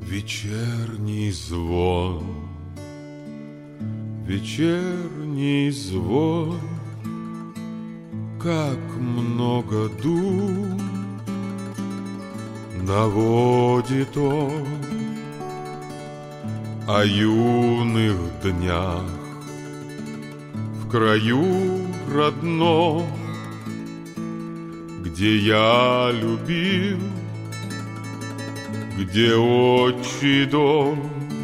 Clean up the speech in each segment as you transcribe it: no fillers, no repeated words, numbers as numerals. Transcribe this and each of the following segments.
Вечерний звон, вечерний звон, как много дум наводит он о юных днях в краю родном, где я любил, где отчий дом.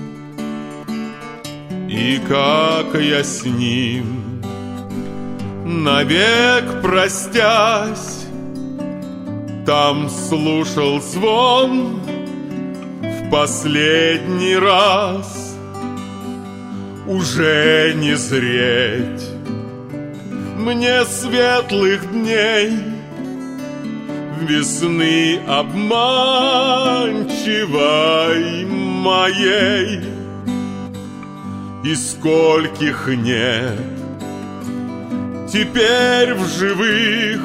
И как я с ним, навек простясь, там слушал звон в последний раз. Уже не зреть мне светлых дней, весны обманчивой моей, и скольких нет теперь в живых,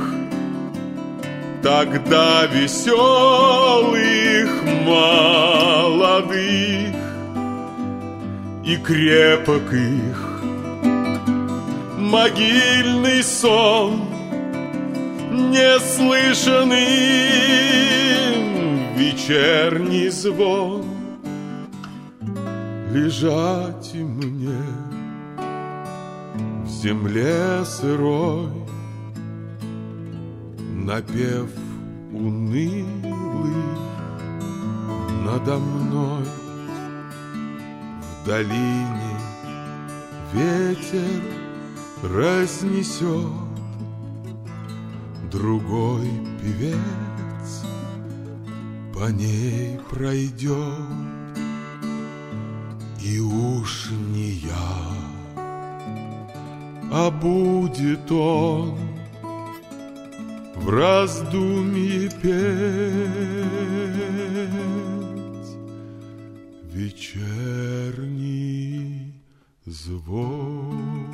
тогда веселых, молодых, и крепок их могильный сон, неслышанный вечерний звон. Лежать мне в земле сырой, напев унылый надо мной. В долине ветер разнесет, другой певец по ней пройдет. И уж не я, а будет он в раздумье петь вечерний звон.